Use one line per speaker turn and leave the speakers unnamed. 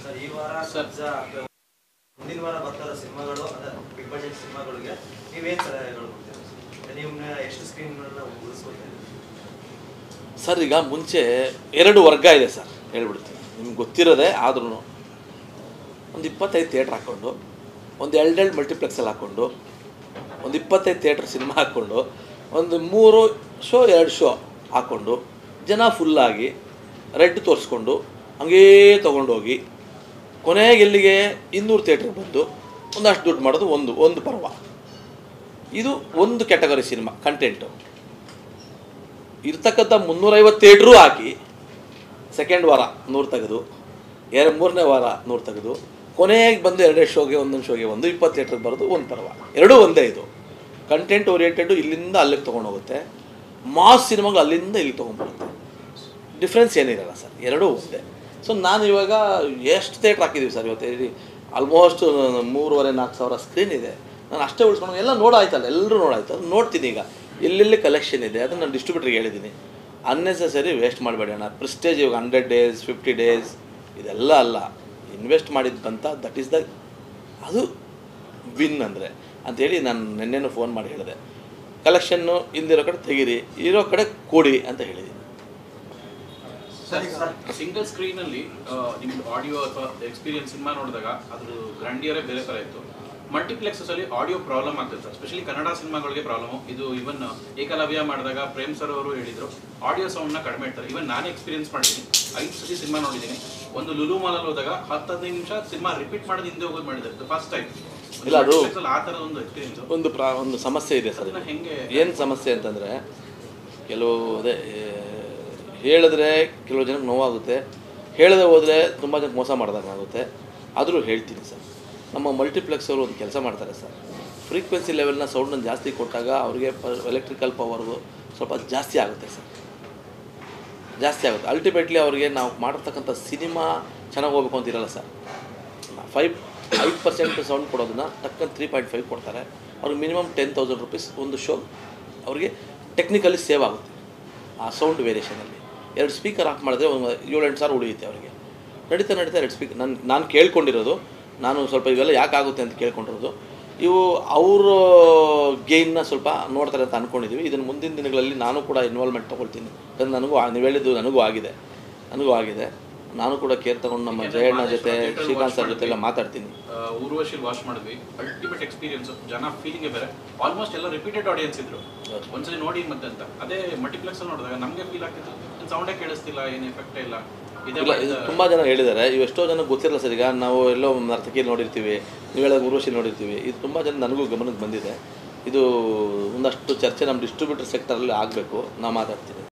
Sir ಈ ವಾರ ಸರ್ಜಾ ಮುಂದಿನ ವಾರ ಬರ್ತಾರೋ ಸಿನಿಮಾಗಳು ಅದೇ ಬಿಗ್ ಬಜೆಟ್ ಸಿನಿಮಾಗಳಿಗೆ ನೀವೇನು ಸಲಹೆಗಳು ಕೊಡ್ತೀರಾ? ನೀವು ಎಷ್ಟು ಸ್ಕ್ರೀನ್ಗಳನ್ನ ಉಳಿಸ್ಕೊಳ್ತಾ ಇದ್ದೀರಿ
ಸರ್? ಈಗ ಮುಂಚೆ ಎರಡು ವರ್ಗ ಇದೆ ಸರ್, ಹೇಳ್ಬಿಡ್ತೀನಿ ನಿಮ್ಗೆ ಗೊತ್ತಿರೋದೆ. ಆದ್ರೂ ಒಂದು 25 ಥಿಯೇಟ್ರ್ ಹಾಕ್ಕೊಂಡು, ಒಂದು ಎರಡು ಮಲ್ಟಿಪ್ಲೆಕ್ಸಲ್ಲಿ ಹಾಕ್ಕೊಂಡು, ಒಂದು 25 ಥಿಯೇಟ್ರ್ ಸಿನಿಮಾ ಹಾಕ್ಕೊಂಡು, ಒಂದು 3 ಶೋ 2 ಶೋ ಹಾಕ್ಕೊಂಡು, ಜನ ಫುಲ್ಲಾಗಿ ರೆಡ್ ತೋರಿಸ್ಕೊಂಡು ಹಂಗೇ ತೊಗೊಂಡೋಗಿ ಕೊನೆಗೆ ಎಲ್ಲಿಗೆ 200 ಥಿಯೇಟ್ರಿಗೆ ಬಂದು ಒಂದಷ್ಟು ದುಡ್ಡು ಮಾಡೋದು ಒಂದು ಪರ್ವ. ಇದು ಒಂದು ಕ್ಯಾಟಗರಿ ಸಿನಿಮಾ ಕಂಟೆಂಟು. ಇರ್ತಕ್ಕಂಥ 350 ಥಿಯೇಟ್ರೂ ಹಾಕಿ ಸೆಕೆಂಡ್ ವಾರ 100 ತೆಗೆದು, ಮೂರನೇ ವಾರ 100 ತೆಗೆದು, ಕೊನೆಗೆ ಬಂದು 2 ಶೋಗೆ ಒಂದೊಂದು ಶೋಗೆ 20 ಥಿಯೇಟ್ರಿಗೆ ಬರೋದು ಒಂದು ಪರ್ವ. ಎರಡೂ ಒಂದೇ. ಇದು ಕಂಟೆಂಟ್ ಓರಿಯೆಂಟೆಡು ಇಲ್ಲಿಂದ ಅಲ್ಲಿಗೆ ತೊಗೊಂಡೋಗುತ್ತೆ, ಮಾಸ್ ಸಿನಿಮಾಗಳು ಅಲ್ಲಿಂದ ಇಲ್ಲಿಗೆ ತೊಗೊಂಡ್ಬರುತ್ತೆ. ಡಿಫ್ರೆನ್ಸ್ ಏನಿರಲ್ಲ ಸರ್, ಎರಡೂ ಒಂದೇ. ಸೊ ನಾನು ಇವಾಗ ಎಷ್ಟು ಥಿಯೇಟ್ರ್ ಹಾಕಿದ್ದೀವಿ ಸರ್ ಇವತ್ತು ಹೇಳಿ, ಆಲ್ಮೋಸ್ಟ್ 3,500-4 ಸಾವಿರ ಸ್ಕ್ರೀನ್ ಇದೆ. ನಾನು ಅಷ್ಟೇ ಉಳಿಸ್ಕೊಂಡು ಎಲ್ಲ ನೋಡಾಯ್ತಲ್ಲ, ಎಲ್ಲರೂ ನೋಡಾಯ್ತು. ಅದು ನೋಡ್ತೀನಿ. ಈಗ ಎಲ್ಲೆಲ್ಲಿ ಕಲೆಕ್ಷನ್ ಇದೆ ಅದನ್ನು ನಾನು ಡಿಸ್ಟ್ರಿಬ್ಯೂಟ್ರಿಗೆ ಹೇಳಿದ್ದೀನಿ, ಅನ್ನೆಸರಿ ವೇಸ್ಟ್ ಮಾಡಬೇಡಿ ಅಣ್ಣ. ಪ್ರೆಸ್ಟೇಜ್ ಇವಾಗ 100 ಡೇಸ್ 50 ಡೇಸ್ ಇದೆಲ್ಲ ಅಲ್ಲ, ಇನ್ವೆಸ್ಟ್ ಮಾಡಿದ್ದಂತ ದಟ್ ಈಸ್ ದ ಅದು ವಿನ್ ಅಂದರೆ ಅಂಥೇಳಿ ನಾನು ನಿನ್ನೆನೂ ಫೋನ್ ಮಾಡಿ ಹೇಳಿದೆ. ಕಲೆಕ್ಷನ್ನು ಇಲ್ದಿರೋ ಕಡೆ ತೆಗೀರಿ, ಇರೋ ಕಡೆ ಕೊಡಿ ಅಂತ ಹೇಳಿದ್ದೀನಿ.
ಸಿಂಗಲ್ ಸ್ಕ್ರೀನಲ್ಲಿ ನಿಮ್ದು ಆಡಿಯೋ ಅಥವಾ ಎಕ್ಸ್ಪೀರಿಯನ್ಸ್ ಸಿನಿಮಾ ನೋಡಿದಾಗ ಅದ್ರ ಗ್ರ್ಯಾಂಡಿಯರೇ ಬೇರೆ ಥರ ಇತ್ತು. ಮಲ್ಟಿಪ್ಲೆಕ್ಸಲ್ಲಿ ಆಡಿಯೋ ಪ್ರಾಬ್ಲಮ್ ಆಗ್ತದೆ ಸರ್, ಸ್ಪೆಷಲಿ ಕನ್ನಡ ಸಿನಿಮಾಗಳಿಗೆ ಪ್ರಾಬ್ಲಮು. ಇದು ಇವನ್ ಏಕಲವ್ಯ ಮಾಡಿದಾಗ ಪ್ರೇಮ್ ಸರ್ ಅವರು ಹೇಳಿದರು ಆಡಿಯೋ ಸೌಂಡ್ನ ಕಡಿಮೆ ಇಡ್ತಾರೆ. ಇವನ್ ನಾನೇ ಎಕ್ಸ್ಪೀರಿಯನ್ಸ್ ಮಾಡಿದ್ದೀನಿ, 5 ಸತಿ ಸಿನಿಮಾ ನೋಡಿದ್ದೀನಿ. ಒಂದು ಲುಲು ಮಾಲಲ್ಲಿ ಹೋದಾಗ 10-15 ನಿಮಿಷ ಸಿನಿಮಾ ರಿಪೀಟ್ ಮಾಡೋದು ಹಿಂದೆ ಹೋಗೋದು ಮಾಡಿದ್ದಾರೆ ಫಸ್ಟ್ ಟೈಮ್.
ಇಲ್ಲ, ಅದು
ಆ ಥರದ ಒಂದು ಎಕ್ಸ್ಪೀರಿಯನ್ಸ್
ಒಂದು ಸಮಸ್ಯೆ ಇದೆ ಸರ್.
ಹೆಂಗೆ
ಏನು ಸಮಸ್ಯೆ ಅಂತಂದರೆ, ಕೆಲವು ಅದೇ ಹೇಳಿದ್ರೆ ಕೆಲವು ಜನಕ್ಕೆ ನೋವಾಗುತ್ತೆ, ಹೇಳದೆ ಹೋದರೆ ತುಂಬ ಜನಕ್ಕೆ ಮೋಸ ಮಾಡಿದಾಗುತ್ತೆ. ಆದರೂ ಹೇಳ್ತೀನಿ ಸರ್, ನಮ್ಮ ಮಲ್ಟಿಪ್ಲೆಕ್ಸ್ ಅವರು ಒಂದು ಕೆಲಸ ಮಾಡ್ತಾರೆ ಸರ್. ಫ್ರೀಕ್ವೆನ್ಸಿ ಲೆವೆಲ್ನ ಸೌಂಡನ್ನು ಜಾಸ್ತಿ ಕೊಟ್ಟಾಗ ಅವ್ರಿಗೆ ಎಲೆಕ್ಟ್ರಿಕಲ್ ಪವರ್ಗು ಸ್ವಲ್ಪ ಜಾಸ್ತಿ ಆಗುತ್ತೆ ಸರ್, ಜಾಸ್ತಿ ಆಗುತ್ತೆ. ಅಲ್ಟಿಮೇಟ್ಲಿ ಅವ್ರಿಗೆ ನಾವು ಮಾಡಿರ್ತಕ್ಕಂಥ ಸಿನಿಮಾ ಚೆನ್ನಾಗಿ ಹೋಗ್ಬೇಕು ಅಂತ ಇರಲ್ಲ ಸರ್. 5% ಸೌಂಡ್ ಕೊಡೋದನ್ನ ಟಕ್ಕಂತ 3.5 ಕೊಡ್ತಾರೆ. ಅವ್ರಿಗೆ ಮಿನಿಮಮ್ 10,000 ರೂಪೀಸ್ ಒಂದು ಶೋ ಅವ್ರಿಗೆ ಟೆಕ್ನಿಕಲಿ ಸೇವ್ ಆಗುತ್ತೆ ಆ ಸೌಂಡ್ ವೇರಿಯೇಷನಲ್ಲಿ. 2 ಸ್ಪೀಕರ್ ಆಫ್ ಮಾಡಿದ್ರೆ ಒಂದು 7-8 ಸಾವಿರ ಉಳಿಯುತ್ತೆ ಅವರಿಗೆ. ನಡೀತಾ 2 ಸ್ಪೀಕರ್ ನಾನು ಕೇಳ್ಕೊಂಡಿರೋದು, ನಾನು ಸ್ವಲ್ಪ ಇವೆಲ್ಲ ಯಾಕಾಗುತ್ತೆ ಅಂತ ಕೇಳ್ಕೊಂಡಿರೋದು. ಇವು ಅವರ ಗೇನ್ನ ಸ್ವಲ್ಪ ನೋಡ್ತಾರೆ ಅಂತ ಅಂದ್ಕೊಂಡಿದ್ದೀವಿ. ಇದನ್ನು ಮುಂದಿನ ದಿನಗಳಲ್ಲಿ ನಾನು ಕೂಡ ಇನ್ವಾಲ್ವ್ಮೆಂಟ್ ತೊಗೊಳ್ತೀನಿ. ಯಾಕಂದರೆ ನೀವು ಹೇಳಿದ್ದು ನನಗೂ ಆಗಿದೆ. ನಾನು ಕೂಡ ಕೇರ್ ತಗೊಂಡು ನಮ್ಮ ಜಯಣ್ಣ ಜೊತೆ, ಶ್ರೀಕಾಂತ್ ಸರ್ ಜೊತೆ ಎಲ್ಲ ಮಾತಾಡ್ತೀನಿ.
ಊರ್ವಶಿ ವಾಚ್ ಮಾಡಿದ್ವಿ, ಅಲ್ಟಿಮೇಟ್ ಎಕ್ಸ್ಪೀರಿಯನ್ಸ್. ಜನ ಫೀಲಿಂಗ್ ಬೇರೆ, ಆಲ್ಮೋಸ್ಟ್ ಎಲ್ಲ ರಿಪೀಟೆಡ್ ಆಡಿಯನ್ಸ್ ಇದ್ರು. ಒಂದ್ಸಲಿ ನೋಡಿ ಮತ್ತೆ ಅಂತ. ಅದೇ ಮಲ್ಟಿಪ್ಲೆಕ್ಸ್ ಅಲ್ಲಿ ನೋಡಿದಾಗ ನಮಗೆ ಫೀಲ್ ಆಗ್ತಿತ್ತು ಸೌಂಡೇ ಕೇಳಿಸ್ತಿಲ್ಲ, ಏನು ಎಫೆಕ್ಟೇ ಇಲ್ಲ.
ಇಲ್ಲ, ಇದು ತುಂಬ ಜನ ಹೇಳಿದ್ದಾರೆ. ಇವು ಎಷ್ಟೋ ಜನಕ್ಕೆ ಗೊತ್ತಿರಲ್ಲ ಸರ್. ಈಗ ನಾವು ಎಲ್ಲೋ ನರ್ತಕಿ ನೋಡಿರ್ತೀವಿ, ನೀವು ಹೇಳೋದು ಊರ್ವಶಿ ನೋಡಿರ್ತೀವಿ. ಇದು ತುಂಬ ಜನ ನನಗೂ ಗಮನಕ್ಕೆ ಬಂದಿದೆ. ಇದು ಒಂದಷ್ಟು ಚರ್ಚೆ ನಮ್ಮ ಡಿಸ್ಟ್ರಿಬ್ಯೂಟರ್ ಸೆಕ್ಟರಲ್ಲಿ ಆಗಬೇಕು. ನಾವು ಮಾತಾಡ್ತೀನಿ.